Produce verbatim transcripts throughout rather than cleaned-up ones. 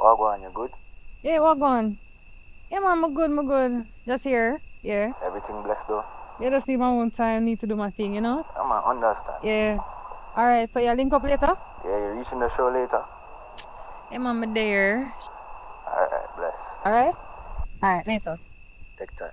What going? You good? Yeah, what going? Yeah, man, I'm good, I'm good. Just here, yeah. Everything blessed though? Yeah, just need my own time, need to do my thing, you know? Yeah, man, understand. Yeah. Alright, so you link up later? Yeah, you're reaching the show later? Yeah, man, I'm there. Alright, bless. Alright? Alright, later. Take time.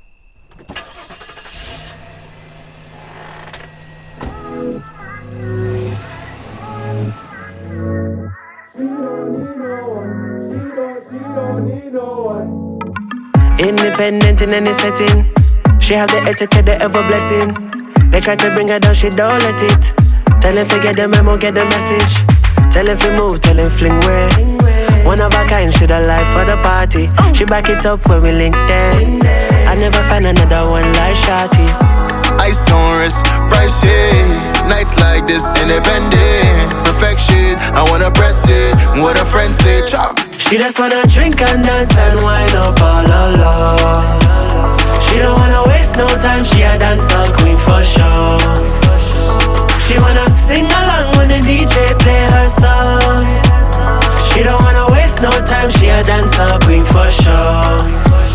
Independent in any setting. She have the etiquette, the ever blessing. They try to bring her down, she don't let it. Tell him forget the memo, get the message. Tell him fi move, tell him fling way. One of a kind, she the life for the party. She back it up when we link there. I never find another one like Shawty. Ice on wrist, price it. Nights like this, independent. Perfection, I wanna press it. What a friend say, chop. She just wanna drink and dance and wind up all alone. She don't wanna waste no time, she a dancer queen for sure. She wanna sing along when the D J play her song. She don't wanna waste no time, she a dancer queen for sure.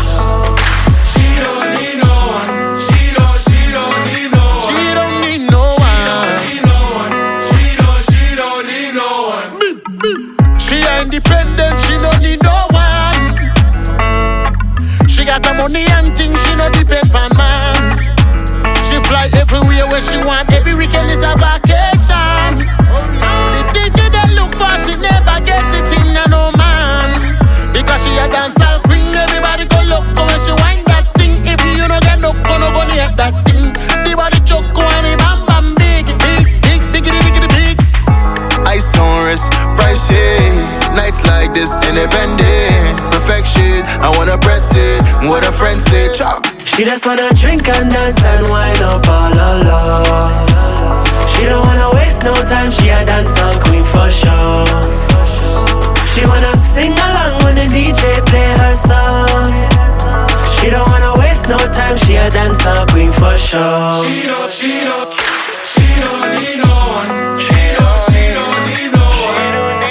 Independent, she no need no one. She got the money and things, she no depend on man. She fly everywhere where she want, every weekend is a vacation. The D J they look for, she never get it in no man. Because she a dancehall queen, everybody go look when she wind that thing. If you no get no, go no go near that thing. The body choke and the bam bam big, big, big, big, big, big, big. Ice on wrist, price it. Nights like this, independent. Perfection, I wanna press it. What a friend say, chop. She just wanna drink and dance and wind up all alone. She don't wanna waste no time, she a dancer queen for sure. She wanna sing along when the D J play her song. She don't wanna waste no time, she a dancer queen for sure. She don't, she don't, she don't need no one. She don't, she don't need no one.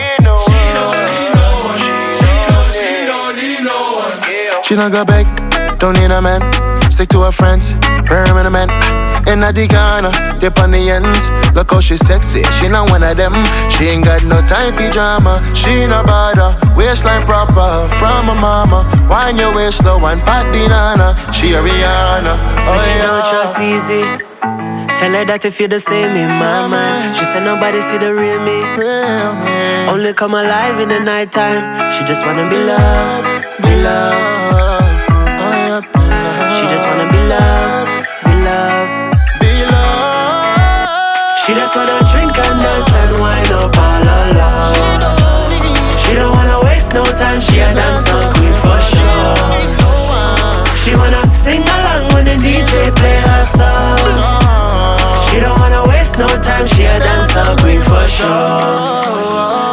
She don't go back, don't need a man. Stick to her friends, permanent. In a Ghana, dip on the ends. Look how she sexy, she not one of them. She ain't got no time for drama. She no bother, waistline proper. From her mama, wind your waist slow and pat the nana. She a Rihanna, oh so she yeah. don't trust easy. Tell her that if you're the same in my mind. She said nobody see the real me. Real me. Only come alive in the nighttime. She just wanna be loved, be loved. She just wanna be loved, be loved, be loved. She just wanna drink and dance and wind up all alone. She don't wanna waste no time, she a dancer queen for sure. She wanna sing along when the D J play her song. She don't wanna waste no time, she a dancer queen for sure.